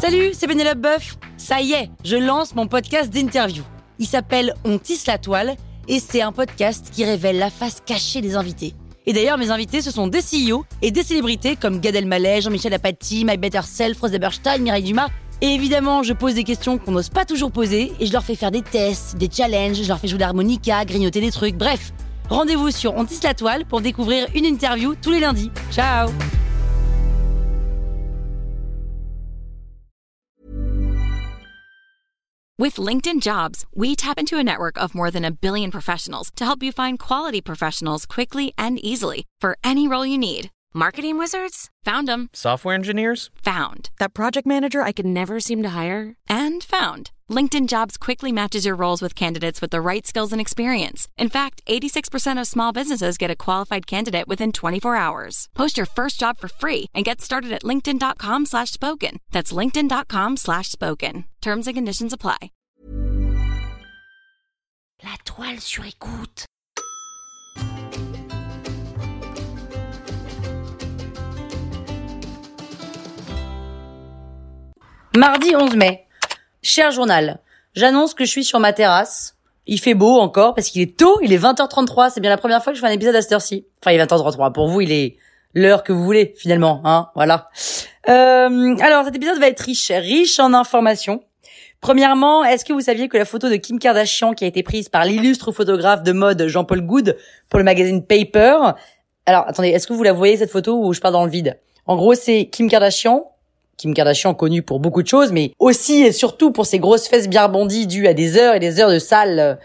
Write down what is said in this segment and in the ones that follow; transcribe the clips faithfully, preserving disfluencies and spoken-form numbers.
Salut, c'est Pénélope Boeuf. Ça y est, je lance mon podcast d'interview. Il s'appelle On tisse la toile et c'est un podcast qui révèle la face cachée des invités. Et d'ailleurs, mes invités, ce sont des C E O et des célébrités comme Gad Elmaleh, Jean-Michel Apathy, My Better Self, Rose Eberstein, Mireille Dumas. Et évidemment, je pose des questions qu'on n'ose pas toujours poser et je leur fais faire des tests, des challenges, je leur fais jouer l'harmonica, grignoter des trucs, bref. Rendez-vous sur On tisse la toile pour découvrir une interview tous les lundis. Ciao! With LinkedIn Jobs, we tap into a network of more than a billion professionals to help you find quality professionals quickly and easily for any role you need. Marketing wizards? Found them. Software engineers? Found. That project manager I could never seem to hire? And found. LinkedIn Jobs quickly matches your roles with candidates with the right skills and experience. In fact, eighty-six percent of small businesses get a qualified candidate within twenty-four hours. Post your first job for free and get started at linkedin.com slash spoken. That's linkedin.com slash spoken. Terms and conditions apply. La toile sur écoute. Mardi onze mai. Cher journal, j'annonce que je suis sur ma terrasse. Il fait beau encore parce qu'il est tôt, il est vingt heures trente-trois. C'est bien la première fois que je fais un épisode à cette heure-ci. Enfin, il est vingt heures trente-trois. Pour vous, il est l'heure que vous voulez, finalement, hein, voilà. Euh, alors, cet épisode va être riche, riche en informations. Premièrement, est-ce que vous saviez que la photo de Kim Kardashian qui a été prise par l'illustre photographe de mode Jean-Paul Goude pour le magazine Paper. Alors, attendez, est-ce que vous la voyez cette photo ou je parle dans le vide? En gros, c'est Kim Kardashian. Kim Kardashian connue pour beaucoup de choses, mais aussi et surtout pour ses grosses fesses bien rebondies dues à des heures et des heures de salle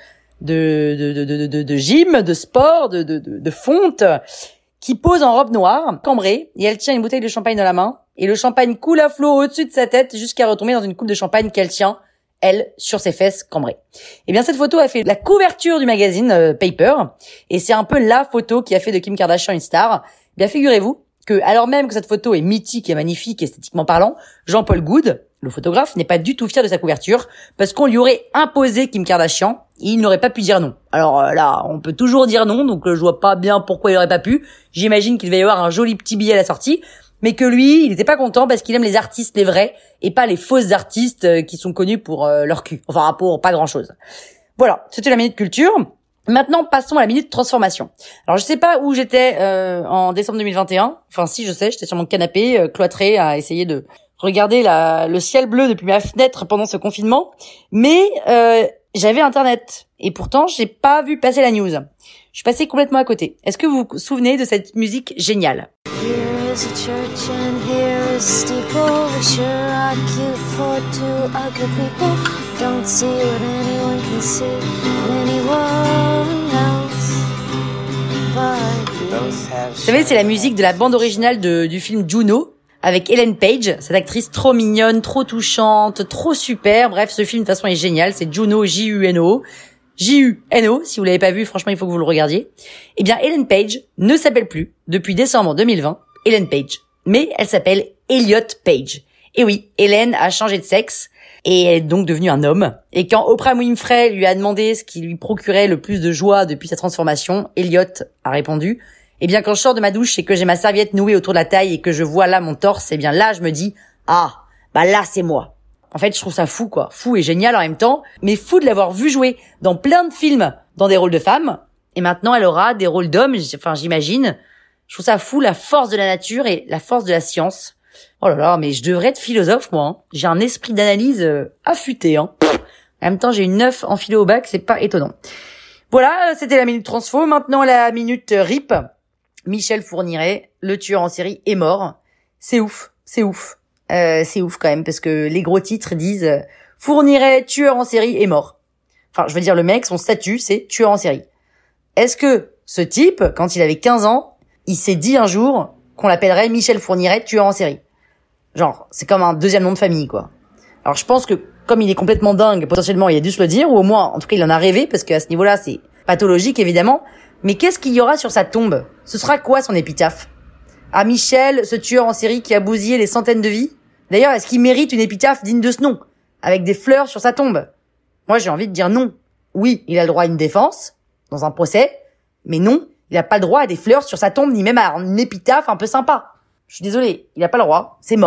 de de de de de, de gym, de sport, de de de, de fonte, qui pose en robe noire, cambrée, et elle tient une bouteille de champagne dans la main, et le champagne coule à flot au-dessus de sa tête jusqu'à retomber dans une coupe de champagne qu'elle tient, elle, sur ses fesses cambrées. Eh bien, cette photo a fait la couverture du magazine euh, Paper, et c'est un peu la photo qui a fait de Kim Kardashian une star. Eh bien, figurez-vous que, alors même que cette photo est mythique et magnifique esthétiquement parlant, Jean-Paul Goude, le photographe, n'est pas du tout fier de sa couverture parce qu'on lui aurait imposé Kim Kardashian et il n'aurait pas pu dire non. Alors euh, là, on peut toujours dire non, donc euh, je vois pas bien pourquoi il aurait pas pu. J'imagine qu'il devait y avoir un joli petit billet à la sortie, mais que lui, il n'était pas content parce qu'il aime les artistes, les vrais, et pas les fausses artistes euh, qui sont connus pour euh, leur cul. Enfin, pour pas grand-chose. Voilà, c'était la minute culture. Maintenant, passons à la minute transformation. Alors, je sais pas où j'étais euh, en décembre deux mille vingt et un. Enfin, si, je sais, j'étais sur mon canapé, euh, cloîtré, à essayer de regarder la, le ciel bleu depuis ma fenêtre pendant ce confinement. Mais euh, j'avais Internet. Et pourtant, j'ai pas vu passer la news. Je suis passée complètement à côté. Est-ce que vous vous souvenez de cette musique géniale? Here is a church and here is a steeple. We sure are cute for two ugly people. Don't see what anyone can see in anyone else but you. Vous savez, c'est la musique de la bande originale de, du film Juno, avec Ellen Page, cette actrice trop mignonne, trop touchante, trop super. Bref, ce film de toute façon est génial. C'est Juno, J U N O. J U N O, si vous l'avez pas vu, franchement, il faut que vous le regardiez. Eh bien, Ellen Page ne s'appelle plus, depuis décembre deux mille vingt, Ellen Page. Mais elle s'appelle Elliot Page. Et oui, Ellen a changé de sexe et elle est donc devenue un homme. Et quand Oprah Winfrey lui a demandé ce qui lui procurait le plus de joie depuis sa transformation, Elliot a répondu: eh bien, quand je sors de ma douche et que j'ai ma serviette nouée autour de la taille et que je vois là mon torse, eh bien là, je me dis, ah, bah là, c'est moi. En fait, je trouve ça fou, quoi. Fou et génial en même temps, mais fou de l'avoir vu jouer dans plein de films dans des rôles de femmes. Et maintenant, elle aura des rôles d'hommes, enfin, j'imagine. Je trouve ça fou, la force de la nature et la force de la science. Oh là là, mais je devrais être philosophe, moi. Hein. J'ai un esprit d'analyse euh, affûté. Hein. En même temps, j'ai une neuf en philo au bac, c'est pas étonnant. Voilà, c'était la minute transfo. Maintenant, la minute R I P. Michel Fourniret, le tueur en série, est mort. C'est ouf, c'est ouf. Euh, c'est ouf quand même, parce que les gros titres disent euh, « Fourniret, tueur en série, est mort ». Enfin, je veux dire, le mec, son statut, c'est tueur en série. Est-ce que ce type, quand il avait quinze ans, il s'est dit un jour qu'on l'appellerait Michel Fourniret, tueur en série? Genre, c'est comme un deuxième nom de famille, quoi. Alors, je pense que, comme il est complètement dingue, potentiellement, il a dû se le dire, ou au moins, en tout cas, il en a rêvé, parce qu'à ce niveau-là, c'est pathologique, évidemment. Mais qu'est-ce qu'il y aura sur sa tombe? Ce sera quoi son épitaphe? À Michel, ce tueur en série qui a bousillé les centaines de vies? D'ailleurs, est-ce qu'il mérite une épitaphe digne de ce nom, avec des fleurs sur sa tombe? Moi, j'ai envie de dire non. Oui, il a le droit à une défense, dans un procès, mais non, il n'a pas le droit à des fleurs sur sa tombe, ni même à une épitaphe un peu sympa. Je suis désolée, il n'a pas le droit, c'est mort,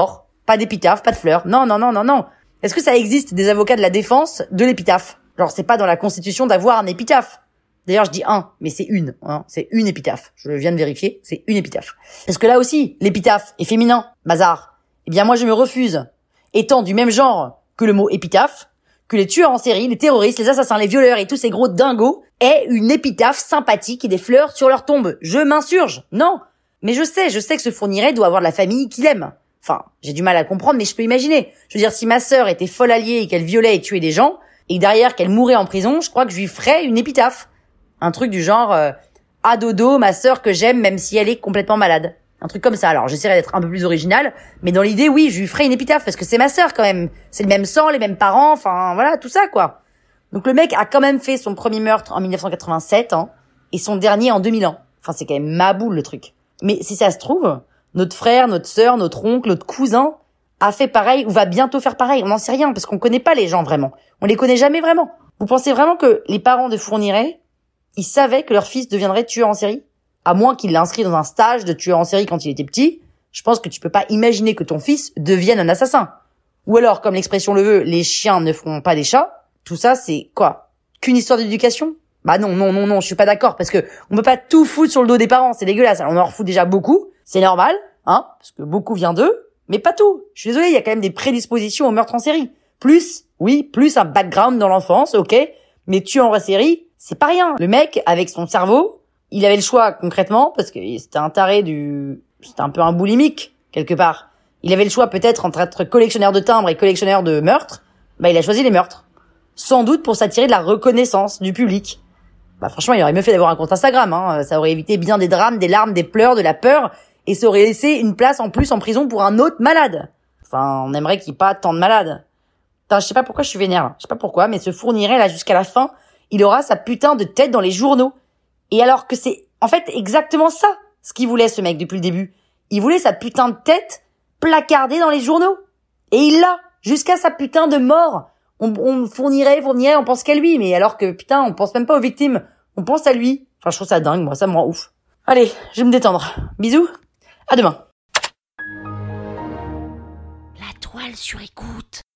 pas d'épitaphe, pas de fleurs. Non, non, non, non, non. Est-ce que ça existe des avocats de la défense de l'épitaphe? Genre, c'est pas dans la Constitution d'avoir un épitaphe. D'ailleurs, je dis un, mais c'est une, hein. C'est une épitaphe. Je viens de vérifier, c'est une épitaphe. Parce que là aussi, l'épitaphe est féminin, bazar. Eh bien, moi, je me refuse, étant du même genre que le mot épitaphe, que les tueurs en série, les terroristes, les assassins, les violeurs et tous ces gros dingos aient une épitaphe sympathique et des fleurs sur leur tombe. Je m'insurge. Non. Mais je sais, je sais que ce Fourniret doit avoir de la famille qu'il aime. Enfin, j'ai du mal à comprendre, mais je peux imaginer. Je veux dire, si ma sœur était folle alliée et qu'elle violait et tuait des gens, et derrière qu'elle mourait en prison, je crois que je lui ferais une épitaphe. Un truc du genre euh, « À dodo, ma sœur que j'aime même si elle est complètement malade ». Un truc comme ça. Alors, j'essaierai d'être un peu plus original, mais dans l'idée, oui, je lui ferai une épitaphe parce que c'est ma sœur quand même. C'est le même sang, les mêmes parents, enfin voilà, tout ça quoi. Donc le mec a quand même fait son premier meurtre en mille neuf cent quatre-vingt-sept hein, et son dernier en deux mille ans. Enfin, c'est quand même ma boule le truc. Mais si ça se trouve, notre frère, notre sœur, notre oncle, notre cousin a fait pareil ou va bientôt faire pareil. On n'en sait rien parce qu'on connaît pas les gens vraiment. On les connaît jamais vraiment. Vous pensez vraiment que les parents de Fourniret, ils savaient que leur fils deviendrait tueur en série? À moins qu'il l'ait inscrit dans un stage de tueur en série quand il était petit, je pense que tu peux pas imaginer que ton fils devienne un assassin. Ou alors, comme l'expression le veut, les chiens ne feront pas des chats. Tout ça, c'est quoi? Qu'une histoire d'éducation? Bah non, non, non, non, je suis pas d'accord parce que on peut pas tout foutre sur le dos des parents, c'est dégueulasse. On en refout déjà beaucoup, c'est normal, hein, parce que beaucoup vient d'eux, mais pas tout. Je suis désolée, il y a quand même des prédispositions au meurtre en série. Plus, oui, plus un background dans l'enfance, ok, mais tueur en série, c'est pas rien. Le mec, avec son cerveau, il avait le choix concrètement, parce que c'était un taré du... C'était un peu un boulimique, quelque part. Il avait le choix peut-être entre être collectionneur de timbres et collectionneur de meurtres. Bah il a choisi les meurtres. Sans doute pour s'attirer de la reconnaissance du public. Bah franchement, il aurait mieux fait d'avoir un compte Instagram. Hein. Ça aurait évité bien des drames, des larmes, des pleurs, de la peur, et ça aurait laissé une place en plus en prison pour un autre malade. Enfin, on aimerait qu'il n'y ait pas tant de malades. Putain, je sais pas pourquoi je suis vénère. Là. Je sais pas pourquoi, mais ce Fourniret là jusqu'à la fin, il aura sa putain de tête dans les journaux. Et alors que c'est, en fait, exactement ça, ce qu'il voulait, ce mec, depuis le début. Il voulait sa putain de tête placardée dans les journaux. Et il l'a, jusqu'à sa putain de mort. On, on fournirait, fournirait, on pense qu'à lui. Mais alors que, putain, on pense même pas aux victimes. On pense à lui. Enfin, je trouve ça dingue, moi, ça me rend ouf. Allez, je vais me détendre. Bisous, à demain. La toile sur écoute.